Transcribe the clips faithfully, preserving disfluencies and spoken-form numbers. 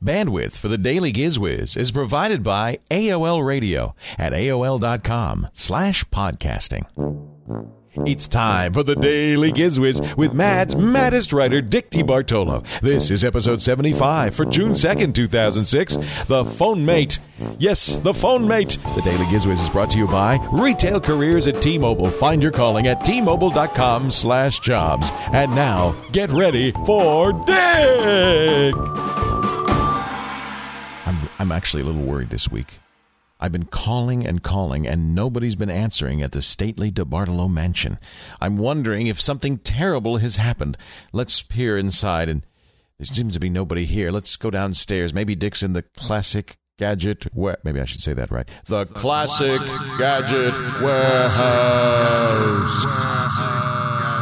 Bandwidth for the Daily Gizwiz is provided by A O L Radio at A O L dot com slash podcasting. It's time for the Daily Gizwiz with Mad's maddest writer, Dick T. Bartolo. This is episode seventy-five for June second, two thousand six. The Phone Mate. Yes, the Phone Mate. The Daily Gizwiz is brought to you by Retail Careers at T-Mobile. Find your calling at T Mobile dot com slash jobs. And now, get ready for Dick! I'm, I'm actually a little worried this week. I've been calling and calling, and nobody's been answering at the stately DeBartolo mansion. I'm wondering if something terrible has happened. Let's peer inside, and there seems to be nobody here. Let's go downstairs. Maybe Dick's in the classic gadget ware. Maybe I should say that right. The, the classic, classic gadget, gadget warehouse. warehouse.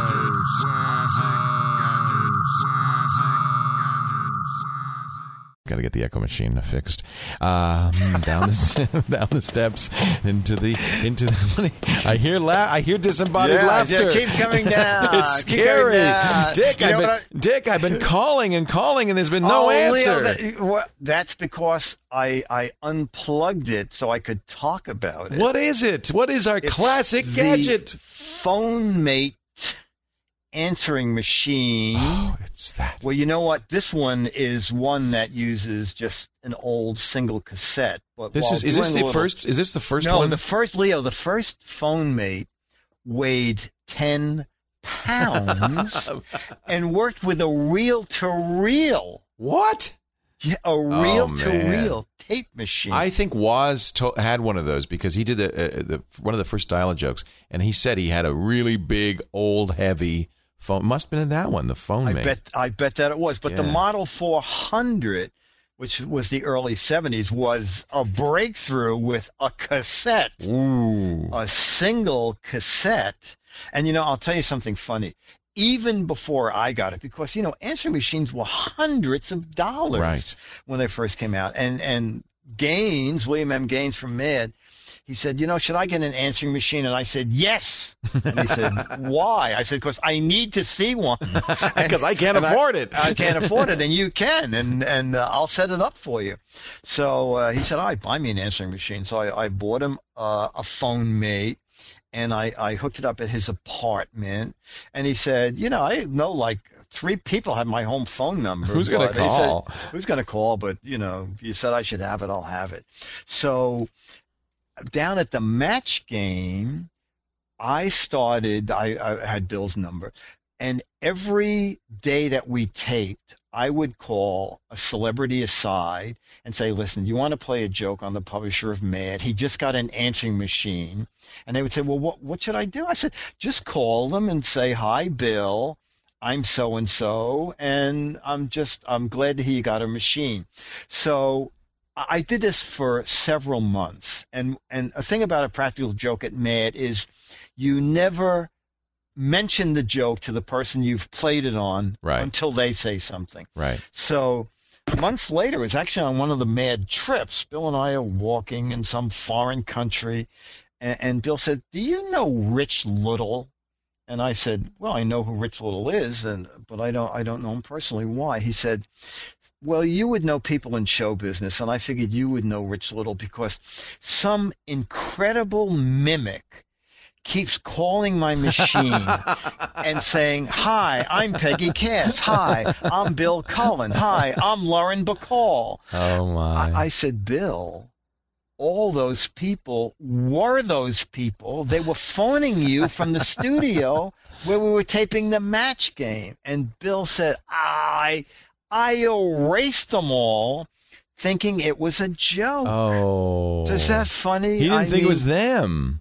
Got to get the Echo Machine fixed. Um, down the down the steps into the into the. I hear la- I hear disembodied yeah, laughter. Yeah, keep coming down. It's scary, down. Dick. You I've been, I, Dick. I've been calling and calling, and there's been no oh, answer. Leo, that, well, that's because I I unplugged it so I could talk about it. What is it? What is our it's classic the gadget? Phone Mate answering machine. Oh, it's that. Well, you know what? This one is one that uses just an old single cassette. But this is is this the little, first? Is this the first no, one? No, the first Leo. The first Phone Mate weighed ten pounds and worked with a reel-to-reel. What? Yeah, a reel-to-reel oh, tape machine. I think Woz to- had one of those because he did the, uh, the one of the first dial-up jokes, and he said he had a really big, old, heavy phone. Must have been in that one, the Phone I Mate. bet. I bet that it was. But yeah. the Model four hundred, which was the early seventies, was a breakthrough with a cassette, Ooh. a single cassette. And you know, I'll tell you something funny. Even before I got it, because, you know, answering machines were hundreds of dollars right. when they first came out. And and Gaines, William M. Gaines from Mad, he said, you know, should I get an answering machine? And I said, yes. And he said, why? I said, because I need to see one. Because I can't afford I, it. I can't afford it, and you can, and, and uh, I'll set it up for you. So uh, he said, all right, buy me an answering machine. So I, I bought him uh, a Phone Mate. And I, I hooked it up at his apartment. And he said, you know, I know like three people have my home phone number. Who's going to call? Said, Who's going to call? But, you know, you said I should have it, I'll have it. So down at the match game, I started, I, I had Bill's number. And every day that we taped, I would call a celebrity aside and say, listen, you want to play a joke on the publisher of Mad? He just got an answering machine. And they would say, well, what, what should I do? I said, just call them and say, hi, Bill. I'm so-and-so. And I'm just, I'm glad to hear you got a machine. So I did this for several months. And, and a thing about a practical joke at Mad is you never mention the joke to the person you've played it on right. until they say something. Right. So months later, it was actually on one of the Mad trips. Bill and I are walking in some foreign country, and, and Bill said, do you know Rich Little? And I said, well, I know who Rich Little is, and but I don't I don't know him personally. Why? He said, well, you would know people in show business, and I figured you would know Rich Little because some incredible mimic keeps calling my machine and saying, hi, I'm Peggy Cass. Hi, I'm Bill Cullen. Hi, I'm Lauren Bacall. Oh, my. I, I said, Bill, all those people were those people. They were phoning you from the studio where we were taping the match game. And Bill said, I, I erased them all thinking it was a joke. Oh. Is that funny? He didn't I think mean, it was them.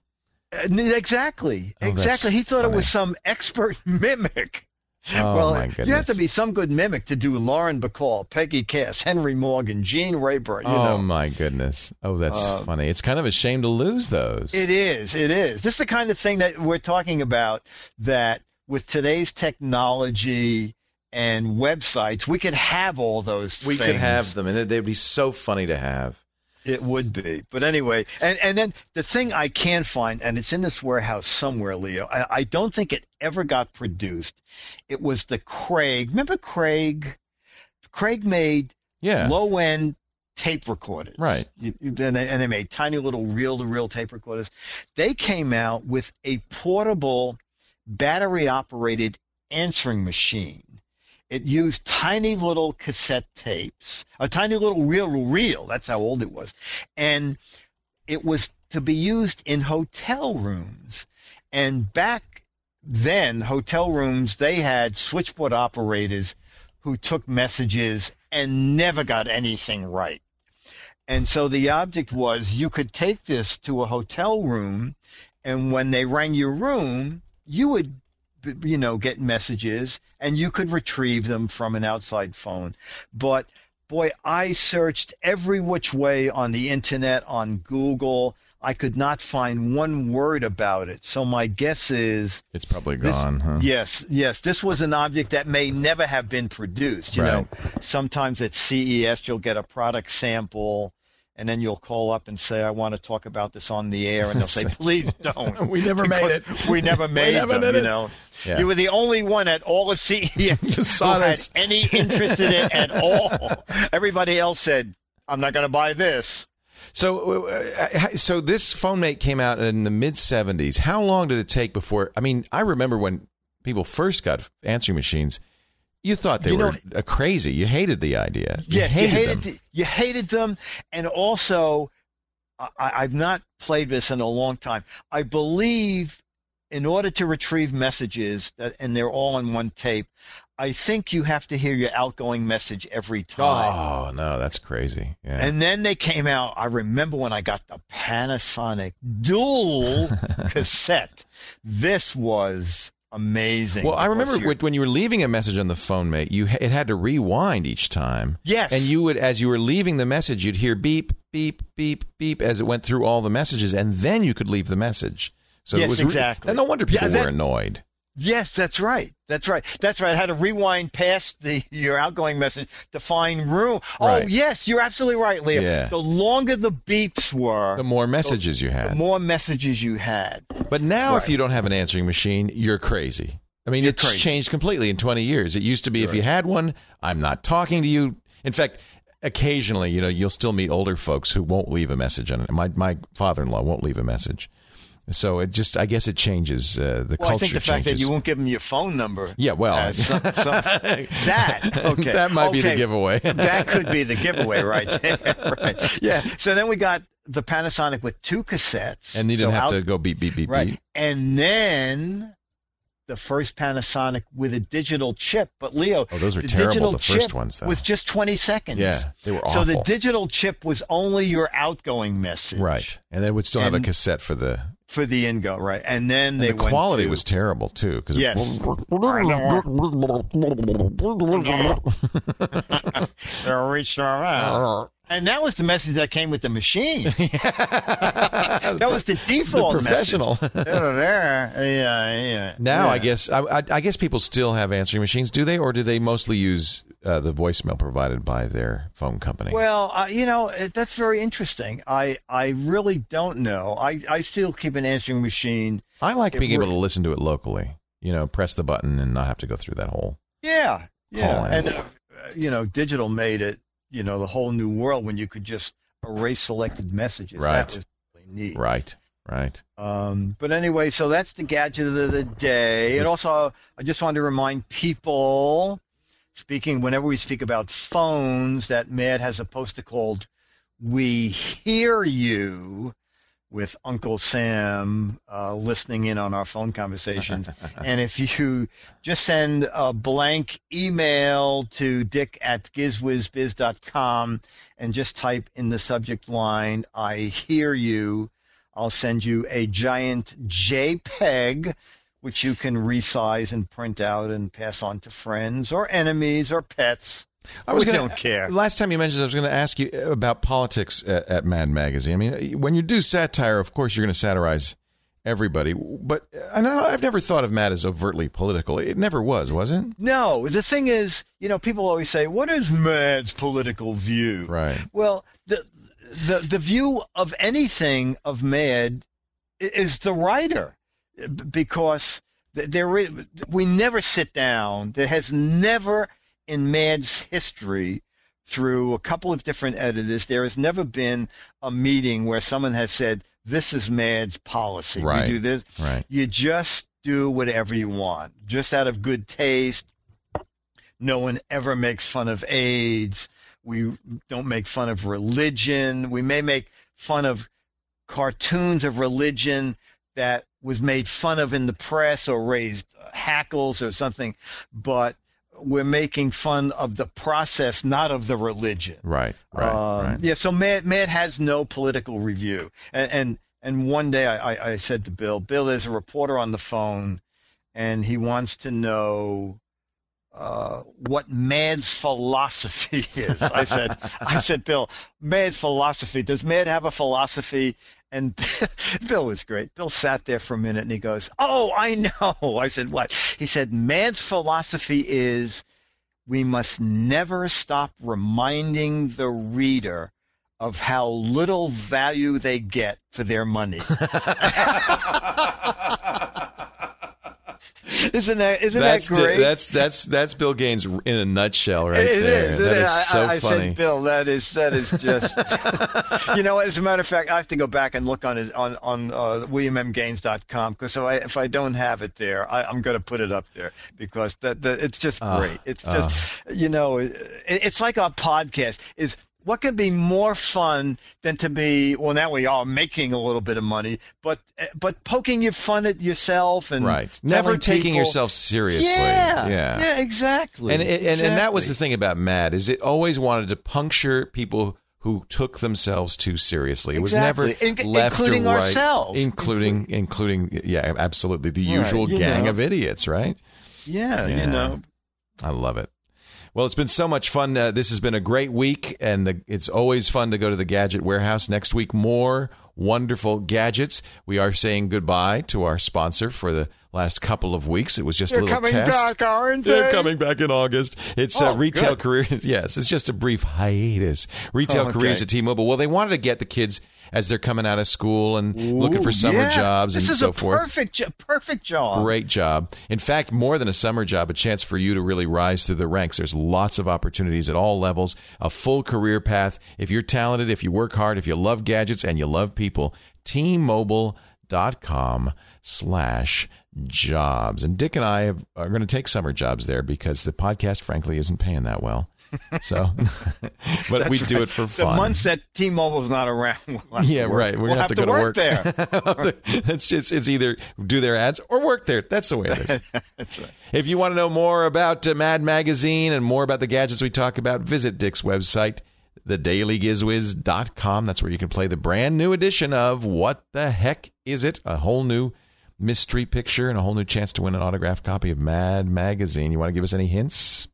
Exactly. Oh, exactly. He thought funny. it was some expert mimic. Oh, well, my goodness. you have to be some good mimic to do Lauren Bacall, Peggy Cass, Henry Morgan, Gene Rayburn. You oh, know. my goodness. Oh, that's Uh, funny. It's kind of a shame to lose those. It is. It is. This is the kind of thing that we're talking about, that with today's technology and websites, we could have all those we things. could have them, and they'd be so funny to have. It would be. But anyway, and, and then the thing I can find, and it's in this warehouse somewhere, Leo, I, I don't think it ever got produced. It was the Craig. Remember Craig? Craig made Yeah. low-end tape recorders. Right. You, you, and, they, and they made tiny little reel-to-reel tape recorders. They came out with a portable, battery-operated answering machine. It used tiny little cassette tapes, a tiny little reel-to-reel. That's how old it was. And it was to be used in hotel rooms. And back then, hotel rooms, they had switchboard operators who took messages and never got anything right. And so the object was you could take this to a hotel room, and when they rang your room, you would, you know, get messages, and you could retrieve them from an outside phone. But boy, I searched every which way on the internet, on Google. I could not find one word about it. So my guess is It's probably this, gone, huh? Yes, yes. This was an object that may never have been produced. You Right. know, sometimes at C E S you'll get a product sample, and then you'll call up and say, I want to talk about this on the air. And they'll say, please don't. We never made it. We never made never them, did you it. know. Yeah. You were the only one at all of C E S who saw had this. any interest in it at all. Everybody else said, I'm not going to buy this. So, uh, so this phone mate came out in the mid seventies. How long did it take before? I mean, I remember when people first got answering machines. You thought they You know- were uh, crazy. You hated the idea. Yes, you you hated, hated them. th- you hated them, and also, I, I've not played this in a long time. I believe, in order to retrieve messages, that, and they're all in one tape, I think you have to hear your outgoing message every time. Oh no, that's crazy. Yeah. And then they came out. I remember when I got the Panasonic dual cassette. This was amazing. well, I because remember you're- when you were leaving a message on the phone mate, you it had to rewind each time. Yes. And you would, as you were leaving the message, you'd hear beep, beep, beep, beep as it went through all the messages, and then you could leave the message. So Yes, it was re- exactly. and no wonder people Yeah, that- were annoyed. Yes, that's right. That's right. That's right. I had to rewind past the your outgoing message to find room. Oh, Right. yes, you're absolutely right, Leo. Yeah. The longer the beeps were, The more messages you the had. more messages you had. But now, if Right. you don't have an answering machine, you're crazy. I mean, You're it's crazy. changed completely in twenty years. It used to be if Right. you had one, I'm not talking to you. In fact, occasionally, you know, you'll still meet older folks who won't leave a message on it. My my father-in-law won't leave a message. So it just, I guess it changes uh, the Well, culture. I think the fact changes. that you won't give them your phone number. Yeah, well, has some, some, that okay, that might be the Okay. giveaway. That could be the giveaway right there. Right. Yeah. So then we got the Panasonic with two cassettes, And you didn't So have out- to go beep beep beep right. beep. And then the first Panasonic with a digital chip. But Leo, Oh, those were the terrible, digital the first chip ones, though. was just twenty seconds. Yeah, they were So the awful. digital chip was only your outgoing message. Right, and then it would still have a And- cassette for the. For the ingo, right. And then And they the went quality to, was terrible too, because Yes. And that was the message that came with the machine. That was the the default professional. message. yeah, yeah. Now, yeah. I guess I, I, I guess people still have answering machines, do they, or do they mostly use uh, the voicemail provided by their phone company? Well, uh, you know, it- that's very interesting. I, I really don't know. I, I still keep an answering machine. I like it being able re- to listen to it locally. You know, press the button and not have to go through that whole. Yeah, yeah. Calling. And, uh, you know, digital made it, you know, the whole new world when you could just erase selected messages. Right. That was really neat. Right, right. Um, but anyway, so that's the gadget of the day. And also, I just wanted to remind people, speaking, whenever we speak about phones, that Mad has a poster called We Hear You with Uncle Sam uh, listening in on our phone conversations. And if you just send a blank email to dick at gizwizbiz dot com and just type in the subject line, I hear you, I'll send you a giant JPEG, which you can resize and print out and pass on to friends or enemies or pets. I was We gonna, don't care. Last time you mentioned, I was going to ask you about politics at, at Mad Magazine. I mean, when you do satire, of course, you're going to satirize everybody. But I know I've never thought of Mad as overtly political. It never was, was it? No, the thing is, you know, people always say, what is Mad's political view? Right. Well, the the the view of anything of Mad i- is the writer, b- because th- there is, we never sit down. There has never in Mad's history through a couple of different editors. There has never been a meeting where someone has said, this is Mad's policy. Right. You do this. Right. You just do whatever you want, just out of good taste. No one ever makes fun of AIDS. We don't make fun of religion. We may make fun of cartoons of religion that was made fun of in the press or raised hackles or something, but we're making fun of the process, not of the religion. Right, right, um, right. Yeah, so Mad, Mad has no political review. And and, and one day I, I, I said to Bill, Bill, there's a reporter on the phone, and he wants to know uh, what Mad's philosophy is. I said, I said, Bill, Mad's philosophy. Does Mad have a philosophy? And Bill was great. Bill sat there for a minute and he goes, oh, I know. I said, what? He said, Mad's philosophy is we must never stop reminding the reader of how little value they get for their money. Isn't that isn't that's that great? Di- that's that's that's Bill Gaines in a nutshell, right it there. Is, that is I, so I, funny. I said, Bill, that is that is just. You know what? As a matter of fact, I have to go back and look on it on on uh, william m gaines dot com because so I, if I don't have it there, I, I'm going to put it up there because that, that it's just uh, great. It's just uh, you know, it, it's like our podcast is. What could be more fun than to be, well, now we are making a little bit of money, but but poking your fun at yourself and right. Never taking people, yourself seriously. Yeah, yeah, yeah, exactly. And, and, exactly. and that was the thing about Mad, is it always wanted to puncture people who took themselves too seriously. It exactly. was never In, left including or right. ourselves. Including, including, yeah, absolutely. The usual right, gang know. of idiots, right? Yeah, yeah, you know. I love it. Well, it's been so much fun. Uh, this has been a great week, and the, it's always fun to go to the Gadget Warehouse. Next week, more wonderful gadgets. We are saying goodbye to our sponsor for the last couple of weeks. It was just They're a little coming test. back, aren't they? They're coming back in August. It's oh, uh, Retail good. Careers. Yes, it's just a brief hiatus. Retail oh, okay. Careers at T-Mobile. Well, they wanted to get the kids as they're coming out of school and Ooh, looking for summer yeah. jobs this and is so a forth. Perfect, jo- perfect job. Great job. In fact, more than a summer job, a chance for you to really rise through the ranks. There's lots of opportunities at all levels, a full career path. If you're talented, if you work hard, if you love gadgets and you love people, T-Mobile dot com slash jobs. And Dick and I have, are going to take summer jobs there because the podcast, frankly, isn't paying that well. So, but That's we do right. it for fun. The months that T-Mobile's not around, we'll yeah, to work. right. We're we'll gonna have, have to, to go work to work there. It's just it's either do their ads or work there. That's the way it is. That's right. If you want to know more about uh, Mad Magazine and more about the gadgets we talk about, visit Dick's website, the daily gizwiz dot com. That's where you can play the brand new edition of What the Heck Is It? A whole new mystery picture and a whole new chance to win an autographed copy of Mad Magazine. You want to give us any hints?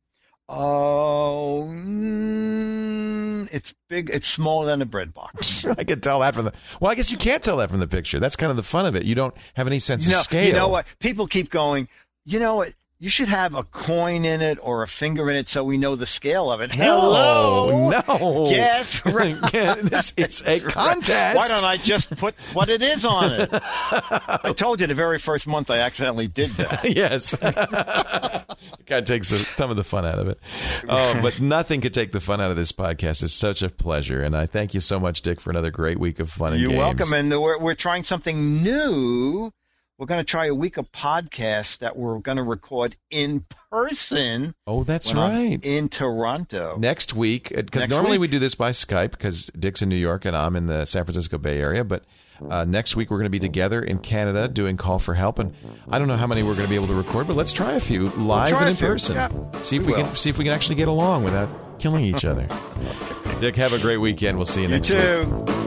Oh, mm, it's big. It's smaller than a bread box. I could tell that from the. Well, I guess you can't tell that from the picture. That's kind of the fun of it. You don't have any sense You know, of scale. you know what? People keep going, you know what? You should have a coin in it or a finger in it so we know the scale of it. Hello? No. Guess right. This is a contest. Why don't I just put what it is on it? I told you the very first month I accidentally did that. Yes. It kind of takes some of the fun out of it. Oh, but nothing could take the fun out of this podcast. It's such a pleasure. And I thank you so much, Dick, for another great week of fun and You're games. welcome. And we're, we're trying something new. We're going to try a week of podcasts that we're going to record in person. Oh, that's when I'm right. in Toronto. Next week, because Next normally week. we do this by Skype because Dick's in New York and I'm in the San Francisco Bay Area. But uh, next week we're going to be together in Canada doing Call for Help. And I don't know how many we're going to be able to record, but let's try a few live try and a in few. person. Yeah, see if we we will. can see if we can actually get along without killing each other. Dick, have a great weekend. We'll see you You next too. week.